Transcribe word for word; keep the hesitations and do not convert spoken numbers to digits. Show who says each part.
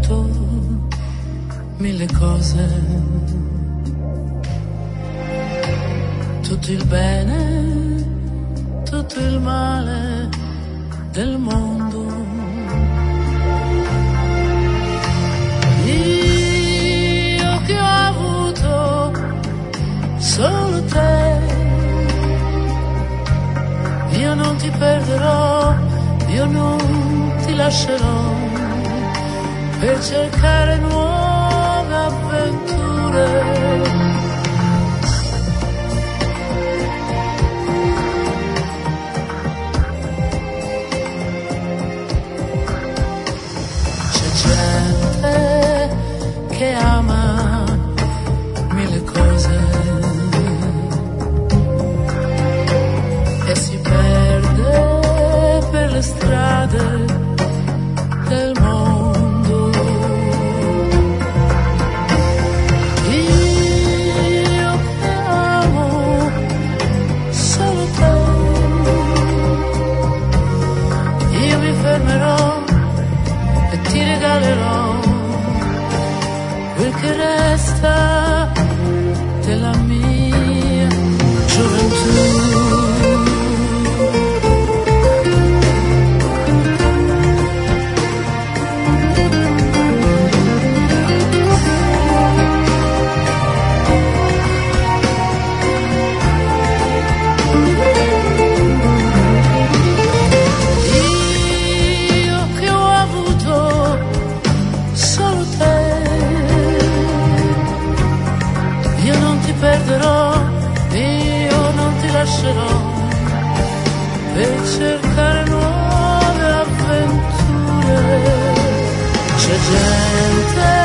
Speaker 1: avuto mille cose, tutto il bene, tutto il male del mondo. Io che ho avuto solo te, io non ti perderò, io non ti lascerò per cercare nuove avventure. Che ama mille cose e si perde per le strade del mondo. Io che amo solo te, io mi fermerò e ti regalerò quel che resta della mia gioventù. Io che ho avuto solo te, io non ti perderò, io non ti lascerò per cercare nuove avventure. C'è gente